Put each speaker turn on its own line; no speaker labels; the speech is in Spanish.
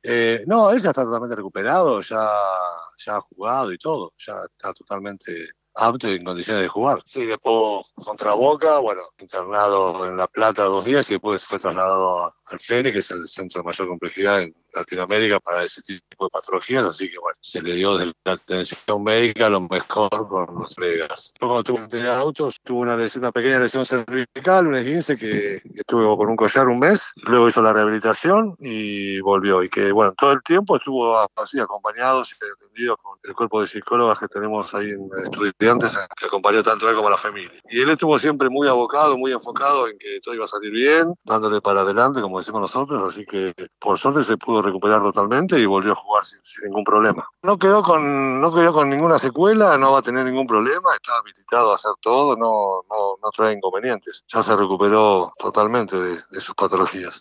No, él ya está totalmente recuperado, ya ha jugado y todo, ya está totalmente apto y en condiciones de jugar. Sí, después contra Boca, bueno, internado en La Plata 2 días y después fue trasladado al FENE, que es el centro de mayor complejidad en Latinoamérica para ese tipo de patologías, así que bueno, se le dio desde la atención médica lo mejor con los colegas. Después cuando tuvo que tener autos, tuvo una pequeña lesión cervical, un esguince que estuvo con un collar un mes, luego hizo la rehabilitación y volvió. Y que bueno, todo el tiempo estuvo así acompañado y atendido con el cuerpo de psicólogas que tenemos ahí en estudiantes, que acompañó tanto a él como a la familia. Y él estuvo siempre muy abocado, muy enfocado en que todo iba a salir bien, dándole para adelante, como decimos nosotros, así que por suerte se pudo recuperar totalmente y volvió a jugar sin ningún problema. No quedó con ninguna secuela, no va a tener ningún problema, está habilitado a hacer todo, no trae inconvenientes. Ya se recuperó totalmente de sus patologías.